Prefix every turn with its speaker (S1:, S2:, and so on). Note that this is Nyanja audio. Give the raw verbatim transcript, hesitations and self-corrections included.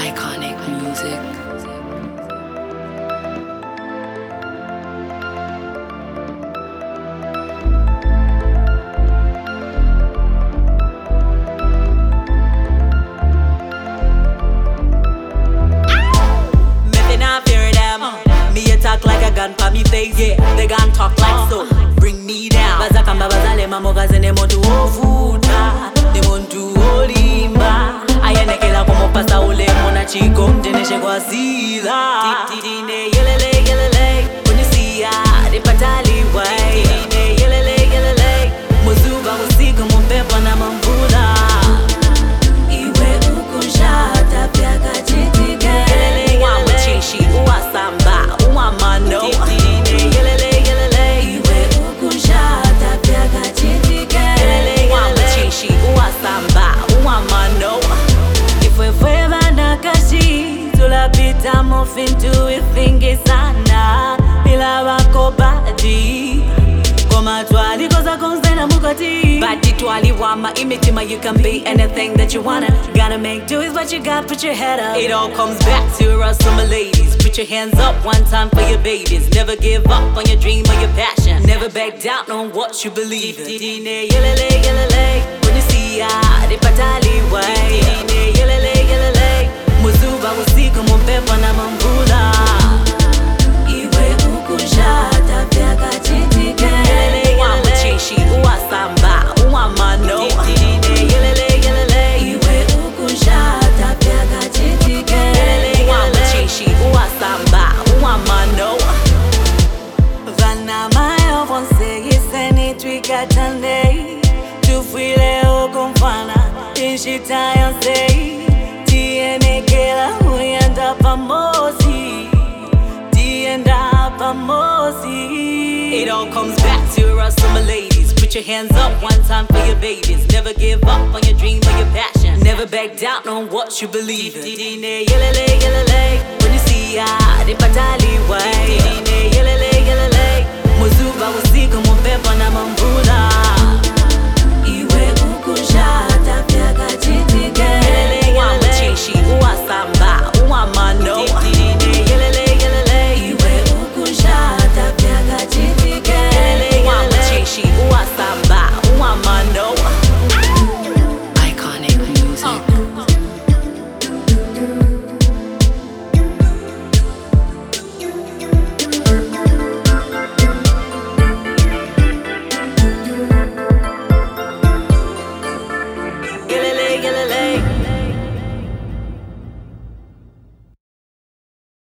S1: Iconic music.
S2: Talk like a gun pa me face, yeah. They gon' talk like so. Bring me down. Bazakamba bazale mamogaze ne montu ovuta, ne montu olimba. Ayenekela como pasa ule mona chico, mteneshe kwa sila. Tine yelele yelele, unisia de patali way. Tine yelele yelele, muzuba musika mumpepa na mambula. Iwe ukushata pia kachitika. Yelele yelele, chishi uasamba. Mano Tine yelele yelele Iwe ukushata pia kachitika Yelele yelele Chishi uasamba Uamano Ifwe fwe vana kashi Tulapita mofintu ifingi sana Bila wako badi Koma twali koza konzena mukati Badi twali wama imitima. You can be anything that you wanna. Gotta make do is what you got, put your head up. It all comes back to us summer ladies. Put your hands up one time for your babies. Never give up on your dream or your passion. Never back down on what you believe in. Tine yelele yelele When you see ya, de patali way. Tine yelele yelele Muzuba usika mumpepa na mambula. Iwe ukushata pia kachitika Yelele yelele Chishi uasamba Uamano Tine yelele yelele Iwe ukushata pia kachitika Yelele yelele Chishi uasamba Uamano Vana mayo vonse yiseni twikatane Tufwile okumfana Tinshita yonse Tienekela uyanda pamosi Tienda pamosi. It all comes back to us summer ladies. Put your hands up one time for your babies. Never give up on your dream or your passion. Never back down on what you believe in. Tine yelele yelele When you see ya, de patali way. Tine yelele yelele Muzuba usika mumpepa na mambula. Iwe ukusha